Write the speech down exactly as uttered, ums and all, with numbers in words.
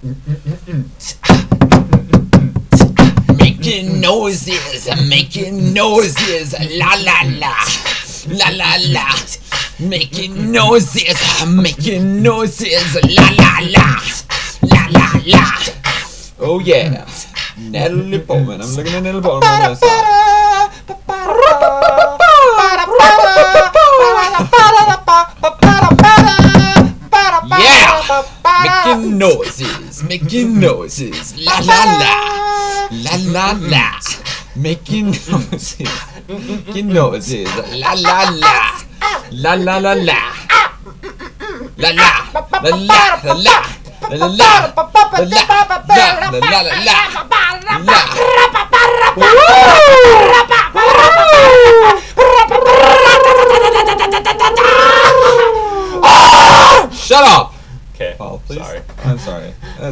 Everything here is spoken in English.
Making noises, making noises, la la la, la la la. Making noises, making noises, la la la, la la la. Oh yeah, Natalie Portman. I'm looking at Natalie Portman on this side. Yeah, making noises, making noises, la la la, la la la. Making noises, making noises, la la la. La la la la la la la la la la la la la la la la. Shut up! Okay. Oh, please. Sorry. I'm sorry.